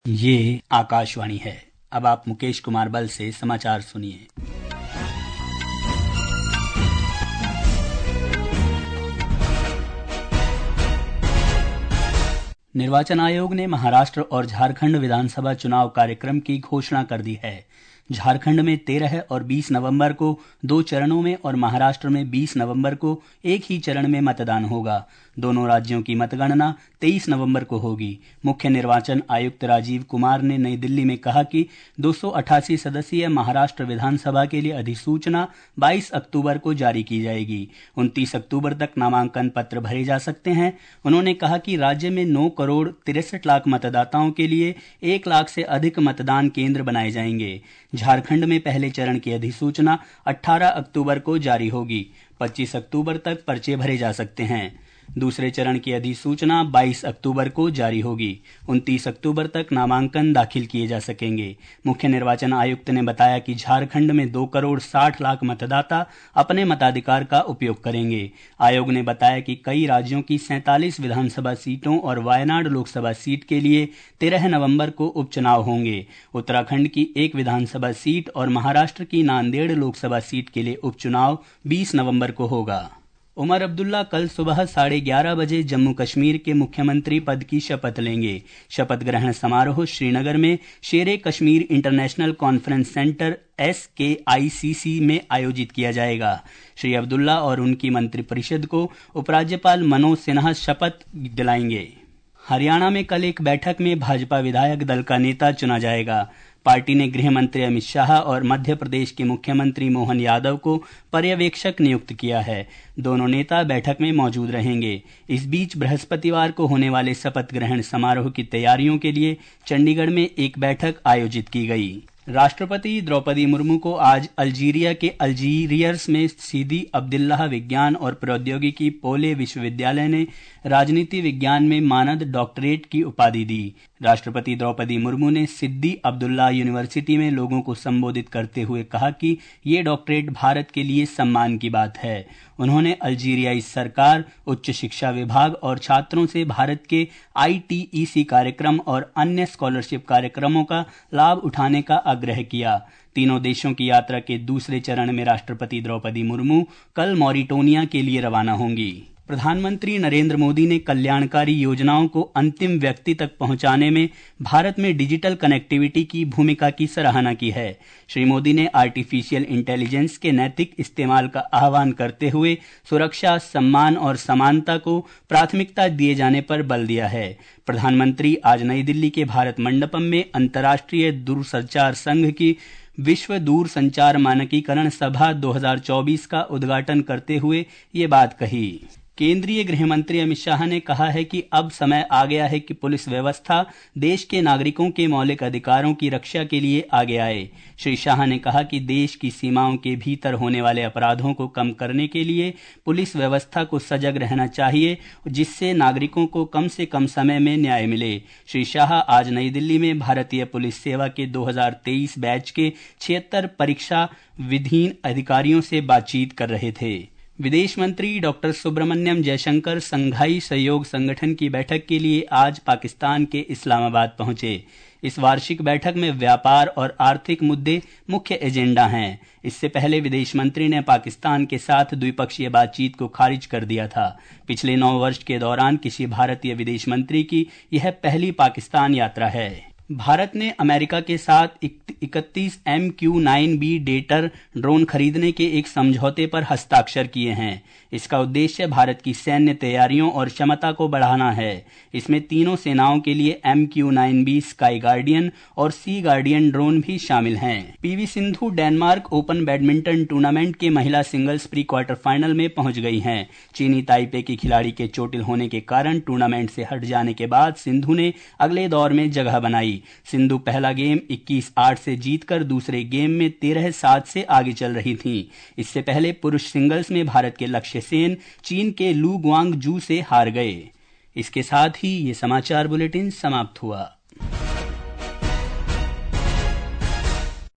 ये आकाशवाणी है। अब आप मुकेश कुमार बल से समाचार सुनिए। निर्वाचन आयोग ने महाराष्ट्र और झारखंड विधानसभा चुनाव कार्यक्रम की घोषणा कर दी है। झारखंड में 13 और 20 नवंबर को 2 चरणों में और महाराष्ट्र में 20 नवंबर को एक ही चरण में मतदान होगा। दोनों राज्यों की मतगणना 23 नवंबर को होगी। मुख्य निर्वाचन आयुक्त राजीव कुमार ने नई दिल्ली में कहा कि 288 सदस्यीय महाराष्ट्र विधानसभा के लिए अधिसूचना 22 अक्टूबर को जारी की जाएगी। 29 अक्टूबर तक नामांकन पत्र भरे जा सकते हैं। उन्होंने कहा कि राज्य में 9 करोड़ 63 लाख मतदाताओं के लिए 1 लाख से अधिक मतदान केंद्र बनाए जाएंगे। झारखंड में पहले चरण की अधिसूचना 18 अक्टूबर को जारी होगी। 25 अक्टूबर तक पर्चे भरे जा सकते हैं। दूसरे चरण की अधिसूचना 22 अक्टूबर को जारी होगी। 29 अक्टूबर तक नामांकन दाखिल किए जा सकेंगे। मुख्य निर्वाचन आयुक्त ने बताया कि झारखंड में 2 करोड़ 60 लाख मतदाता अपने मताधिकार का उपयोग करेंगे। आयोग ने बताया कि कई राज्यों की 47 विधानसभा सीटों और वायनाड लोकसभा सीट के लिए 13 नवंबर को उपचुनाव होंगे। उत्तराखंड की एक विधानसभा सीट और महाराष्ट्र की नांदेड़ लोकसभा सीट के लिए उपचुनाव 20 नवंबर को होगा। उमर अब्दुल्ला कल सुबह 11:30 बजे जम्मू कश्मीर के मुख्यमंत्री पद की शपथ लेंगे। शपथ ग्रहण समारोह श्रीनगर में Sher-e Kashmir international conference centre SKICC में आयोजित किया जाएगा। श्री अब्दुल्ला और उनकी मंत्रिपरिषद को उपराज्यपाल मनोज सिन्हा शपथ दिलाएंगे। हरियाणा में कल एक बैठक में भाजपा विधायक दल का नेता चुना जाएगा। पार्टी ने गृह मंत्री अमित शाह और मध्य प्रदेश के मुख्यमंत्री मोहन यादव को पर्यवेक्षक नियुक्त किया है। दोनों नेता बैठक में मौजूद रहेंगे। इस बीच बृहस्पतिवार को होने वाले शपथ ग्रहण समारोह की तैयारियों के लिए चंडीगढ़ में एक बैठक आयोजित की गई। राष्ट्रपति द्रौपदी मुर्मू को आज अल्जीरिया के अल्जीरियर्स में सीदी अब्दुल्लाह विज्ञान और प्रौद्योगिकी पोले विश्वविद्यालय ने राजनीति विज्ञान में मानद डॉक्टरेट की उपाधि दी। राष्ट्रपति द्रौपदी मुर्मू ने सिद्दी अब्दुल्लाह यूनिवर्सिटी में लोगों को संबोधित करते हुए कहा कि ये डॉक्टरेट भारत के लिए सम्मान की बात है। उन्होंने अल्जीरियाई सरकार, उच्च शिक्षा विभाग और छात्रों से भारत के ITEC कार्यक्रम और अन्य स्कॉलरशिप कार्यक्रमों का लाभ उठाने का आग्रह किया। तीनों देशों की यात्रा के दूसरे चरण में राष्ट्रपति द्रौपदी मुर्मू कल मॉरिटानिया के लिए रवाना होंगी। प्रधानमंत्री नरेंद्र मोदी ने कल्याणकारी योजनाओं को अंतिम व्यक्ति तक पहुंचाने में भारत में डिजिटल कनेक्टिविटी की भूमिका की सराहना की है। श्री मोदी ने आर्टिफिशियल इंटेलिजेंस के नैतिक इस्तेमाल का आह्वान करते हुए सुरक्षा, सम्मान और समानता को प्राथमिकता दिए जाने पर बल दिया है। प्रधानमंत्री आज नई दिल्ली के भारत मंडपम में अंतर्राष्ट्रीय दूरसंचार संघ की विश्व दूर संचार मानकीकरण सभा 2024 का उद्घाटन करते हुए ये बात कही। केंद्रीय गृह मंत्री अमित शाह ने कहा है कि अब समय आ गया है कि पुलिस व्यवस्था देश के नागरिकों के मौलिक अधिकारों की रक्षा के लिए आगे आए। श्री शाह ने कहा कि देश की सीमाओं के भीतर होने वाले अपराधों को कम करने के लिए पुलिस व्यवस्था को सजग रहना चाहिए, जिससे नागरिकों को कम से कम समय में न्याय मिले। श्री शाह आज नई दिल्ली में भारतीय पुलिस सेवा के 2023 बैच के 76 परीक्षा विधीन अधिकारियों से बातचीत कर रहे थे। विदेश मंत्री डॉक्टर सुब्रमण्यम जयशंकर संघाई सहयोग संगठन की बैठक के लिए आज पाकिस्तान के इस्लामाबाद पहुंचे। इस वार्षिक बैठक में व्यापार और आर्थिक मुद्दे मुख्य एजेंडा हैं। इससे पहले विदेश मंत्री ने पाकिस्तान के साथ द्विपक्षीय बातचीत को खारिज कर दिया था। पिछले 9 वर्ष के दौरान किसी भारतीय विदेश मंत्री की यह पहली पाकिस्तान यात्रा है। भारत ने अमेरिका के साथ 31 MQ-9B डेटर ड्रोन खरीदने के एक समझौते पर हस्ताक्षर किए हैं। इसका उद्देश्य भारत की सैन्य तैयारियों और क्षमता को बढ़ाना है। इसमें तीनों सेनाओं के लिए MQ-9B स्काई गार्डियन और सी गार्डियन ड्रोन भी शामिल हैं। PV Sindhu Denmark open badminton tournament के महिला सिंगल्स प्री क्वार्टर फाइनल में पहुंच गई हैं। चीनी ताइपे की खिलाड़ी के चोटिल होने के कारण टूर्नामेंट से हट जाने के बाद सिंधु ने अगले दौर में जगह बनाई। सिंधु पहला गेम 21-8 से जीतकर दूसरे गेम में 13-7 से आगे चल रही थीं। इससे पहले पुरुष सिंगल्स में भारत के लक्ष्य सेन चीन के लू गुआंगजू से हार गए। इसके साथ ही ये समाचार बुलेटिन समाप्त हुआ।